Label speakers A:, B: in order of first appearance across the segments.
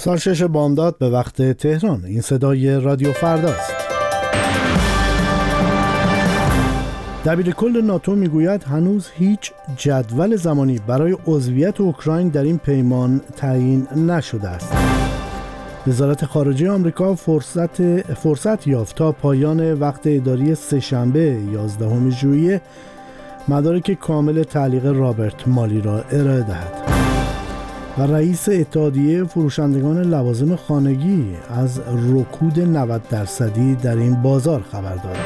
A: ساعت 6 بامداد به وقت تهران. این صدای رادیو فرداست. دبیرکل ناتو میگوید هنوز هیچ جدول زمانی برای عضویت اوکراین در این پیمان تعیین نشده است. وزارت خارجه آمریکا فرصت یافت تا پایان وقت اداری سه‌شنبه 11 ژوئیه مدارک کامل تعلیق رابرت مالی را ارائه دهد. و رئیس اتحادیه فروشندگان لوازم خانگی از رکود 90% در این بازار خبر داد.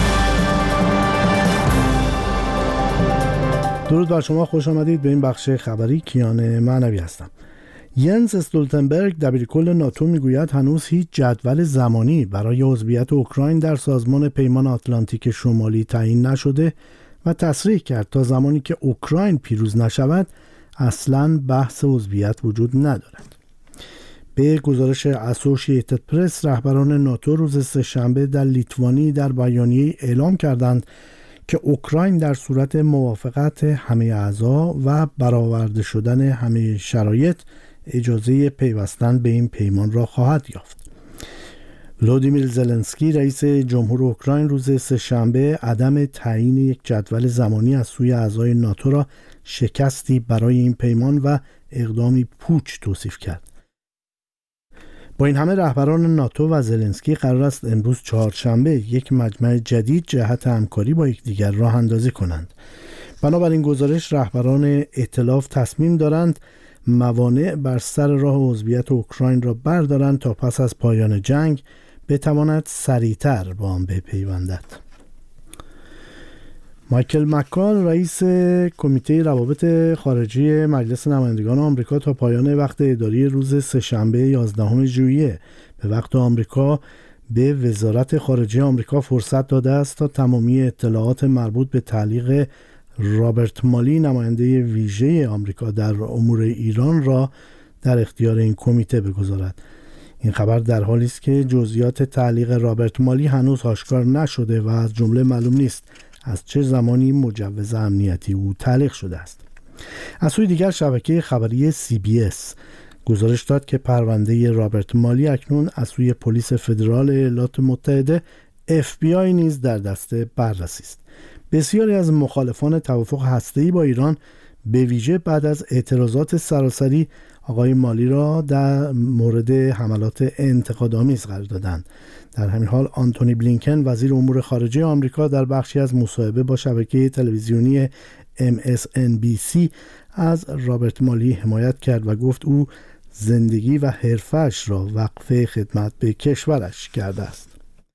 A: درود بر شما، خوش آمدید به این بخش خبری. کیان معنوی هستم. ینس استولتنبرگ دبیرکل ناتو میگوید هنوز هیچ جدول زمانی برای عضویت اوکراین در سازمان پیمان آتلانتیک شمالی تعیین نشده و تصریح کرد تا زمانی که اوکراین پیروز نشود اصلاً بحث عضویت وجود ندارد. به گزارش اسوشییتد پرس، رهبران ناتو روز سه‌شنبه در لیتوانی در بیانیه اعلام کردند که اوکراین در صورت موافقت همه اعضا و برآورده شدن همه شرایط اجازه پیوستن به این پیمان را خواهد یافت. ولودیمیر زلنسکی رئیس جمهور اوکراین روز سه‌شنبه عدم تعیین یک جدول زمانی از سوی اعضای ناتو را شکستی برای این پیمان و اقدامی پوچ توصیف کرد. با این همه رهبران ناتو و زلنسکی قرار است امروز چهارشنبه یک مجمع جدید جهت همکاری با یکدیگر راه اندازی کنند. بنابراین گزارش رهبران ائتلاف تصمیم دارند موانع بر سر راه عضویت اوکراین را بردارند تا پس از پایان جنگ بتواند سریعتر با آن بپیوندد. مایکل مککان رئیس کمیته روابط خارجی مجلس نمایندگان آمریکا تا پایان وقت اداری روز سه‌شنبه 11 ژوئیه به وقت آمریکا به وزارت خارجه آمریکا فرصت داده است تا تمامی اطلاعات مربوط به تعلیق رابرت مالی نماینده ویژه آمریکا در امور ایران را در اختیار این کمیته بگذارد. این خبر در حالی است که جزئیات تعلیق رابرت مالی هنوز آشکار نشده و از جمله معلوم نیست از چه زمانی مجوز امنیتی او تعلیق شده است. از سوی دیگر شبکه خبری CBS گزارش داد که پرونده رابرت مالی اکنون از سوی پلیس فدرال ایالات متحده FBI نیز در دست بررسی است. بسیاری از مخالفان توافق هسته‌ای با ایران به ویژه بعد از اعتراضات سراسری آقای مالی را در مورد حملات انتقادآمیز قرار دادند. در همین حال آنتونی بلینکن وزیر امور خارجه آمریکا در بخشی از مصاحبه با شبکه تلویزیونی MSNBC از رابرت مالی حمایت کرد و گفت او زندگی و حرفش را وقف خدمت به کشورش کرده است.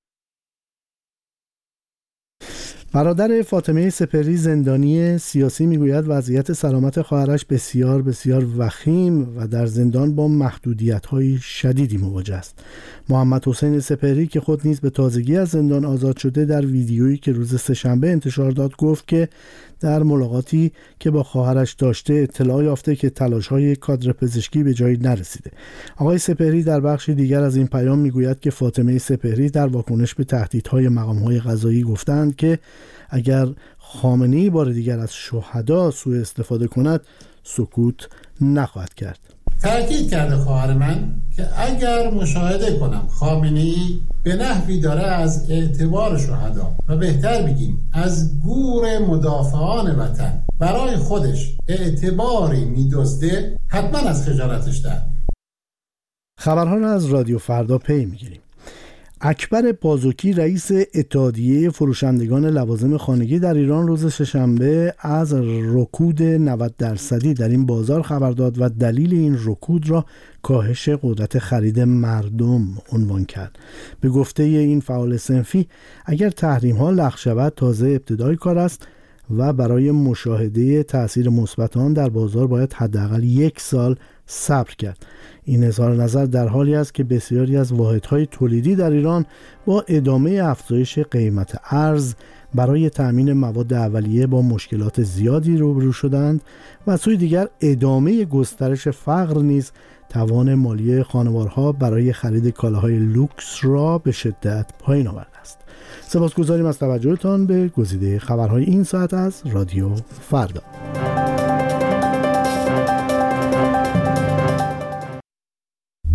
A: برادر فاطمه سپهری زندانی سیاسی میگوید وضعیت سلامت خواهرش بسیار بسیار وخیم و در زندان با محدودیت‌های شدیدی مواجه است. محمد حسین سپهری که خود نیز به تازگی از زندان آزاد شده در ویدیویی که روز سه‌شنبه انتشار داد گفت که در ملاقاتی که با خواهرش داشته اطلاع یافته که تلاش‌های کادر پزشکی به جایی نرسیده. آقای سپهری در بخشی دیگر از این پیام میگوید که فاطمه سپهری در واکنش به تهدیدهای مقام‌های قضایی گفتند که اگر خامنه‌ای بار دیگر از شهدا سوء استفاده کند سکوت نخواهد کرد.
B: تأکید کرده خواهر من که اگر مشاهده کنم خامنه‌ای به نحوی داره از اعتبار شهدا و بهتر بگیم از گور مدافعان وطن برای خودش اعتباری می‌دزده، حتما از خجالتش در.
A: خبرها را از رادیو فردا پی می‌گیریم. اکبر بازوکی رئیس اتحادیه فروشندگان لوازم خانگی در ایران روز سه‌شنبه از رکود 90% در این بازار خبر داد و دلیل این رکود را کاهش قدرت خرید مردم عنوان کرد. به گفته این فعال صنفی اگر تحریم‌ها لغو شود تازه ابتدای کار است و برای مشاهده تأثیر مثبت آن در بازار باید حداقل 1 سال صبر کرد. این اظهار نظر در حالی است که بسیاری از واحدهای تولیدی در ایران با ادامه افزایش قیمت ارز برای تأمین مواد اولیه با مشکلات زیادی روبرو شدند و سوی دیگر ادامه گسترش فقر نیز توان مالی خانوارها برای خرید کالاهای لوکس را به شدت پایین آورده است. سپاسگزاریم از توجهتان به گزیده خبرهای این ساعت از رادیو فردا.